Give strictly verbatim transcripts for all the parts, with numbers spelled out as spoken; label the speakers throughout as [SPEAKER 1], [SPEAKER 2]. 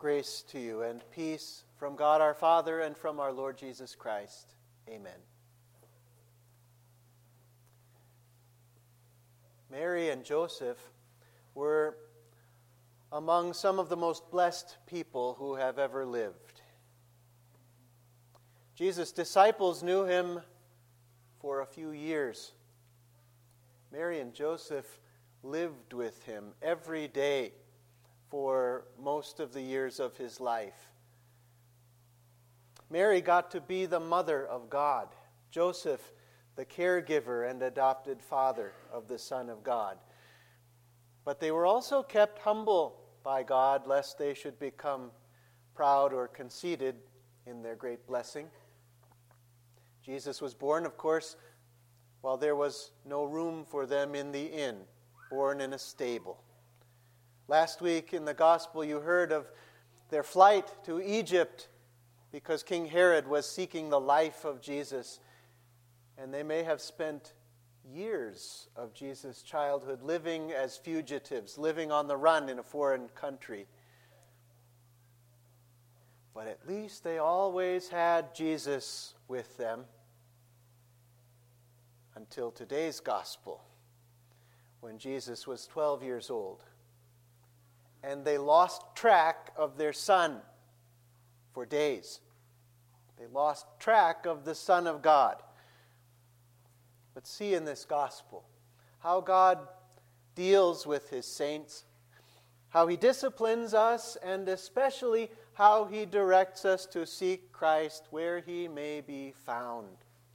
[SPEAKER 1] Grace to you and peace from God our Father and from our Lord Jesus Christ. Amen. Mary and Joseph were among some of the most blessed people who have ever lived. Jesus' disciples knew him for a few years. Mary and Joseph lived with him every day for most of the years of his life. Mary got to be the mother of God. Joseph, the caregiver and adopted father of the Son of God. But they were also kept humble by God, lest they should become proud or conceited in their great blessing. Jesus was born, of course, while there was no room for them in the inn, born in a stable. Last week in the gospel you heard of their flight to Egypt because King Herod was seeking the life of Jesus. And they may have spent years of Jesus' childhood living as fugitives, living on the run in a foreign country. But at least they always had Jesus with them until today's gospel, when Jesus was twelve years old. And they lost track of their son for days. They lost track of the Son of God. But see in this gospel how God deals with his saints, how he disciplines us, and especially how he directs us to seek Christ where he may be found.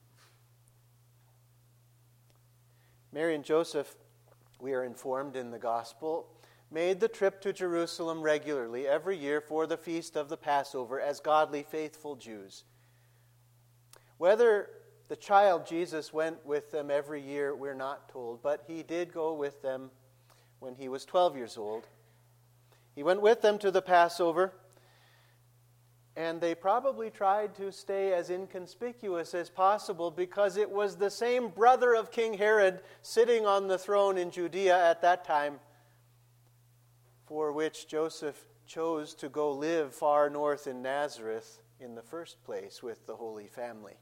[SPEAKER 1] Mary and Joseph, we are informed in the gospel, made the trip to Jerusalem regularly every year for the feast of the Passover as godly, faithful Jews. Whether the child Jesus went with them every year, we're not told, but he did go with them when he was twelve years old. He went with them to the Passover, and they probably tried to stay as inconspicuous as possible because it was the same brother of King Herod sitting on the throne in Judea at that time, for which Joseph chose to go live far north in Nazareth in the first place with the Holy Family.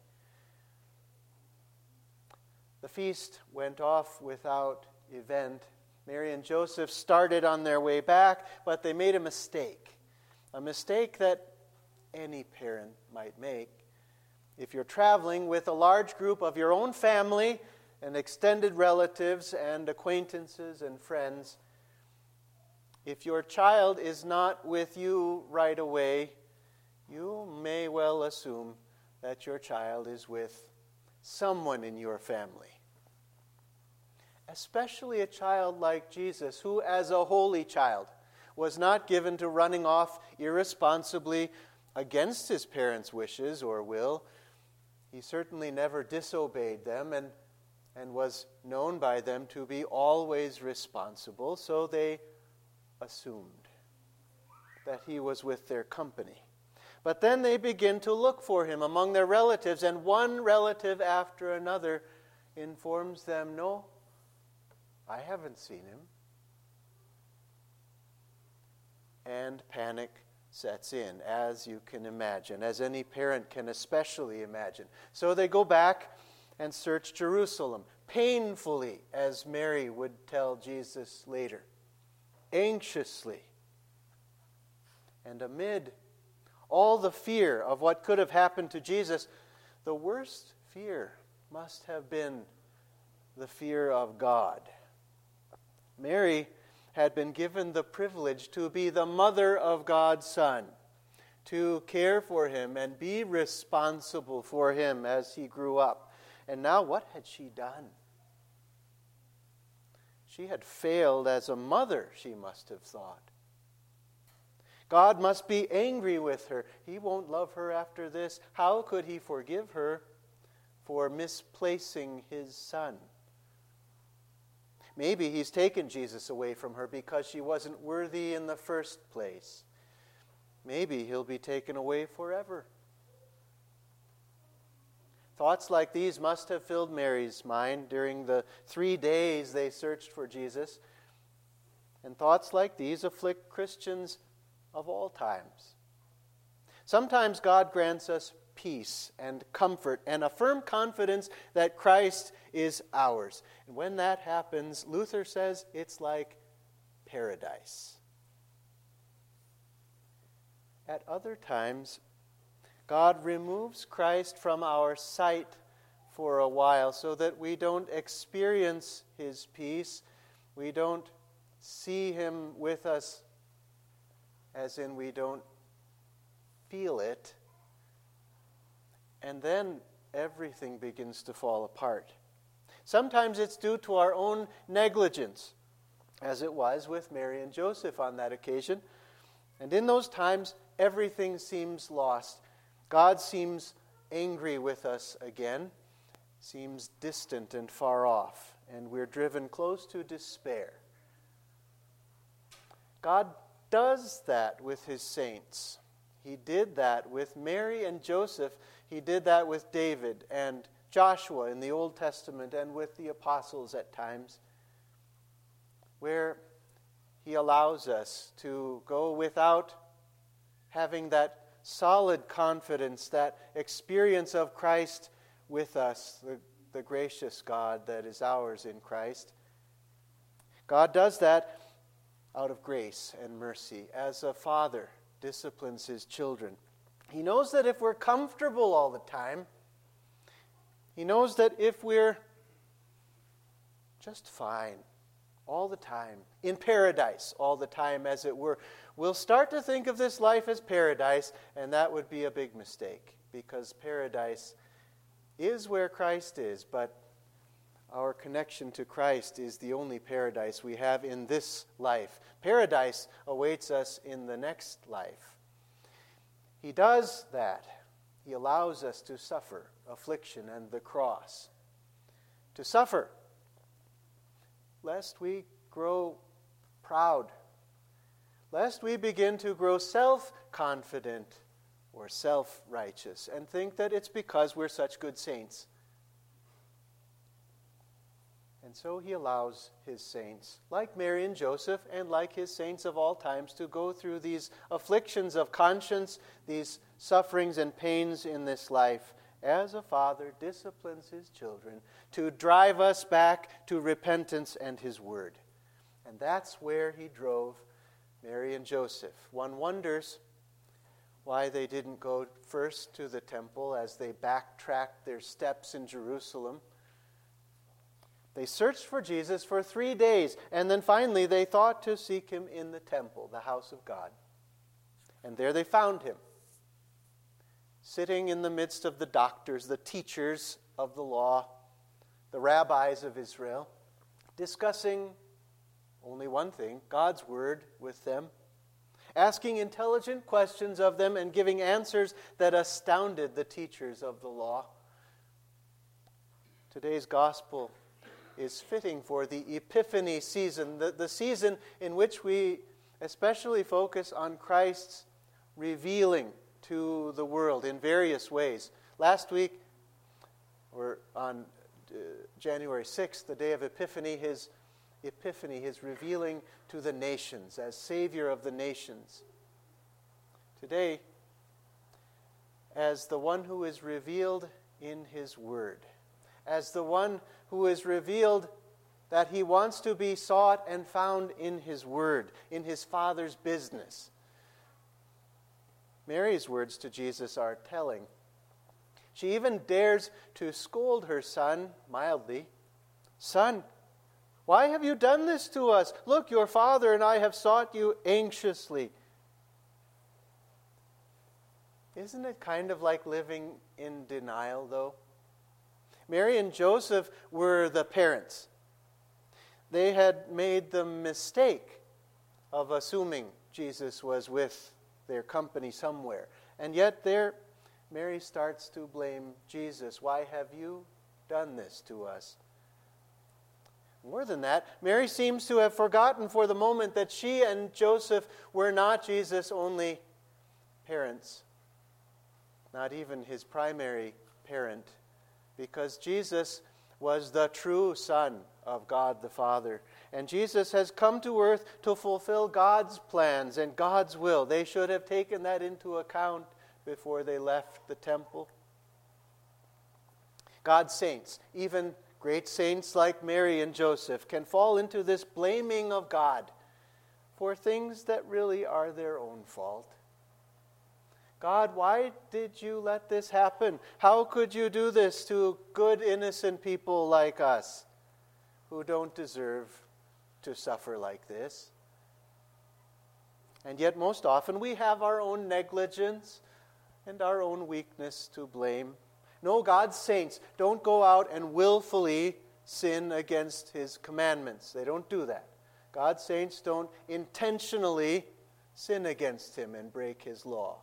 [SPEAKER 1] The feast went off without event. Mary and Joseph started on their way back, but they made a mistake. A mistake that any parent might make. If you're traveling with a large group of your own family and extended relatives and acquaintances and friends, if your child is not with you right away, you may well assume that your child is with someone in your family. Especially a child like Jesus, who as a holy child was not given to running off irresponsibly against his parents' wishes or will. He certainly never disobeyed them and, and was known by them to be always responsible, so they assumed that he was with their company. But then they begin to look for him among their relatives, and one relative after another informs them, "No, I haven't seen him." And panic sets in, as you can imagine, as any parent can especially imagine. So they go back and search Jerusalem, painfully, as Mary would tell Jesus later, anxiously. And amid all the fear of what could have happened to Jesus, the worst fear must have been the fear of God. Mary had been given the privilege to be the mother of God's Son, to care for him and be responsible for him as he grew up. And now what had she done? She had failed as a mother, she must have thought. God must be angry with her. He won't love her after this. How could he forgive her for misplacing his son? Maybe he's taken Jesus away from her because she wasn't worthy in the first place. Maybe he'll be taken away forever. Thoughts like these must have filled Mary's mind during the three days they searched for Jesus. And thoughts like these afflict Christians of all times. Sometimes God grants us peace and comfort and a firm confidence that Christ is ours. And when that happens, Luther says it's like paradise. At other times, God removes Christ from our sight for a while so that we don't experience his peace. We don't see him with us, as in we don't feel it. And then everything begins to fall apart. Sometimes it's due to our own negligence, as it was with Mary and Joseph on that occasion. And in those times, everything seems lost. God seems angry with us again, seems distant and far off, and we're driven close to despair. God does that with his saints. He did that with Mary and Joseph. He did that with David and Joshua in the Old Testament and with the apostles at times, where he allows us to go without having that solid confidence, that experience of Christ with us, the, the gracious God that is ours in Christ. God does that out of grace and mercy, as a father disciplines his children. He knows that if we're comfortable all the time, he knows that if we're just fine all the time, in paradise all the time, as it were, we'll start to think of this life as paradise, and that would be a big mistake, because paradise is where Christ is, but our connection to Christ is the only paradise we have in this life. Paradise awaits us in the next life. He does that. He allows us to suffer affliction and the cross. To suffer, lest we grow proud, lest we begin to grow self-confident or self-righteous and think that it's because we're such good saints. And so he allows his saints, like Mary and Joseph, and like his saints of all times, to go through these afflictions of conscience, these sufferings and pains in this life, as a father disciplines his children to drive us back to repentance and his word. And that's where he drove Mary and Joseph. One wonders why they didn't go first to the temple as they backtracked their steps in Jerusalem. They searched for Jesus for three days, and then finally they thought to seek him in the temple, the house of God. And there they found him, sitting in the midst of the doctors, the teachers of the law, the rabbis of Israel, discussing only one thing, God's word, with them, asking intelligent questions of them and giving answers that astounded the teachers of the law. Today's gospel is fitting for the Epiphany season, the, the season in which we especially focus on Christ's revealing to the world in various ways. Last week, or on uh, January sixth, the day of Epiphany, his Epiphany, his revealing to the nations as Savior of the nations. Today, as the one who is revealed in his word, as the one who is revealed that he wants to be sought and found in his word, in his Father's business. Mary's words to Jesus are telling. She even dares to scold her son mildly. Son, why have you done this to us? Look, your father and I have sought you anxiously. Isn't it kind of like living in denial, though? Mary and Joseph were the parents. They had made the mistake of assuming Jesus was with their company somewhere. And yet there, Mary starts to blame Jesus. Why have you done this to us? More than that, Mary seems to have forgotten for the moment that she and Joseph were not Jesus' only parents, not even his primary parent, because Jesus was the true Son of God the Father. And Jesus has come to earth to fulfill God's plans and God's will. They should have taken that into account before they left the temple. God's saints, even great saints like Mary and Joseph, can fall into this blaming of God for things that really are their own fault. God, why did you let this happen? How could you do this to good, innocent people like us who don't deserve to suffer like this? And yet most often we have our own negligence and our own weakness to blame. No, God's saints don't go out and willfully sin against His commandments. They don't do that. God's saints don't intentionally sin against Him and break His law.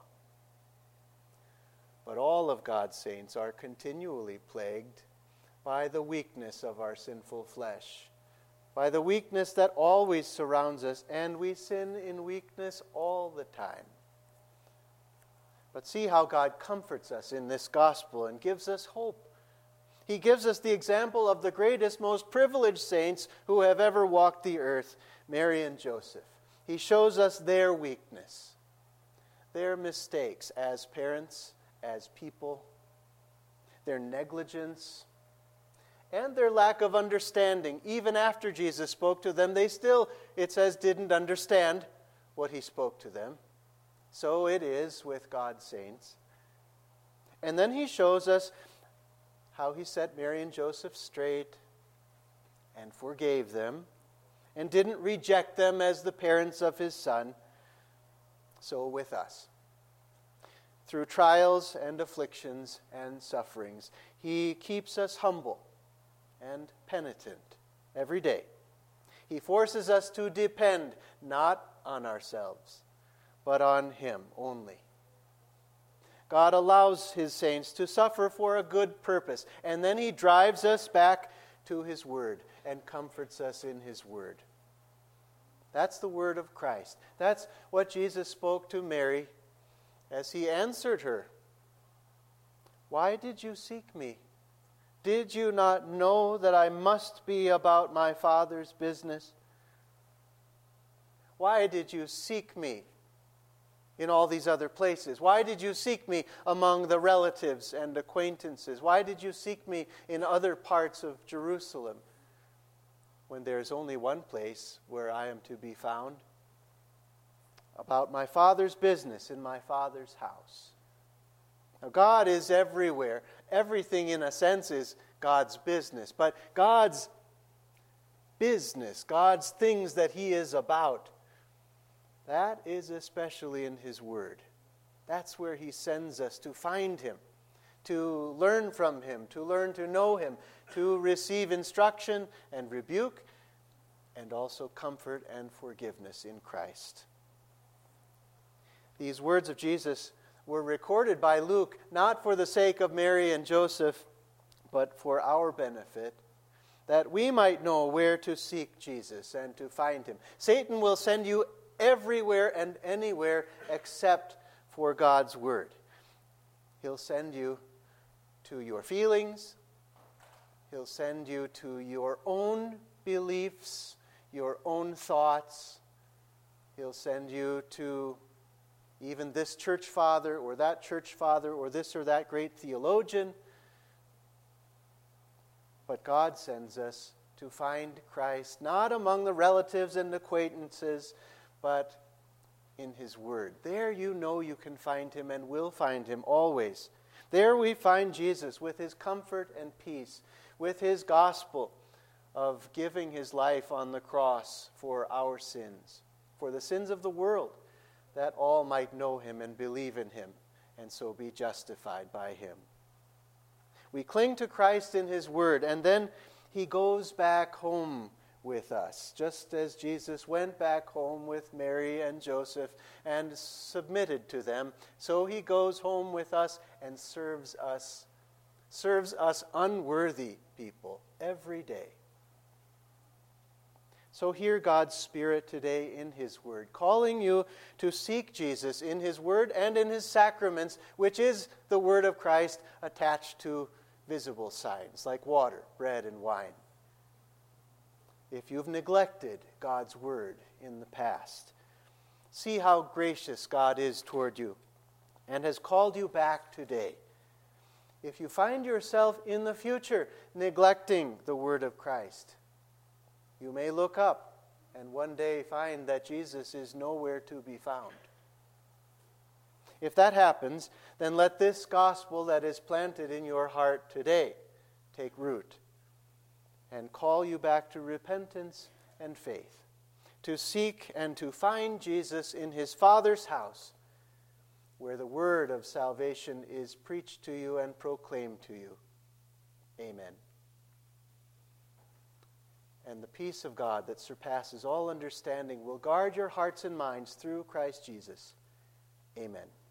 [SPEAKER 1] But all of God's saints are continually plagued by the weakness of our sinful flesh, by the weakness that always surrounds us, and we sin in weakness all the time. But see how God comforts us in this gospel and gives us hope. He gives us the example of the greatest, most privileged saints who have ever walked the earth, Mary and Joseph. He shows us their weakness, their mistakes as parents, as people, their negligence, and their lack of understanding. Even after Jesus spoke to them, they still, it says, didn't understand what He spoke to them. So it is with God's saints. And then He shows us how He set Mary and Joseph straight and forgave them and didn't reject them as the parents of His Son. So with us. Through trials and afflictions and sufferings, He keeps us humble and penitent every day. He forces us to depend not on ourselves, but on Him only. God allows His saints to suffer for a good purpose, and then He drives us back to His Word and comforts us in His Word. That's the Word of Christ. That's what Jesus spoke to Mary as He answered her. Why did you seek me? Did you not know that I must be about my Father's business? Why did you seek me in all these other places? Why did you seek me among the relatives and acquaintances? Why did you seek me in other parts of Jerusalem when there's only one place where I am to be found? About my Father's business in my Father's house. Now, God is everywhere. Everything, in a sense, is God's business. But God's business, God's things that He is about, that is especially in His Word. That's where He sends us to find Him, to learn from Him, to learn to know Him, to receive instruction and rebuke, and also comfort and forgiveness in Christ. These words of Jesus were recorded by Luke, not for the sake of Mary and Joseph, but for our benefit, that we might know where to seek Jesus and to find Him. Satan will send you everywhere and anywhere except for God's Word. He'll send you to your feelings. He'll send you to your own beliefs, your own thoughts. He'll send you to even this church father or that church father or this or that great theologian. But God sends us to find Christ, not among the relatives and acquaintances, but in His Word. There you know you can find Him and will find Him always. There we find Jesus with His comfort and peace, with His gospel of giving His life on the cross for our sins, for the sins of the world, that all might know Him and believe in Him, and so be justified by Him. We cling to Christ in His Word, and then He goes back home with us, just as Jesus went back home with Mary and Joseph and submitted to them. So He goes home with us and serves us, serves us unworthy people every day. So hear God's Spirit today in His Word, calling you to seek Jesus in His Word and in His sacraments, which is the Word of Christ attached to visible signs like water, bread, and wine. if you've neglected God's word in the past. See how gracious God is toward you and has called you back today. If you find yourself in the future neglecting the word of Christ, you may look up and one day find that Jesus is nowhere to be found. If that happens, then let this gospel that is planted in your heart today take root and call you back to repentance and faith, to seek and to find Jesus in his Father's house, where the word of salvation is preached to you and proclaimed to you. Amen. And the peace of God that surpasses all understanding will guard your hearts and minds through Christ Jesus. Amen.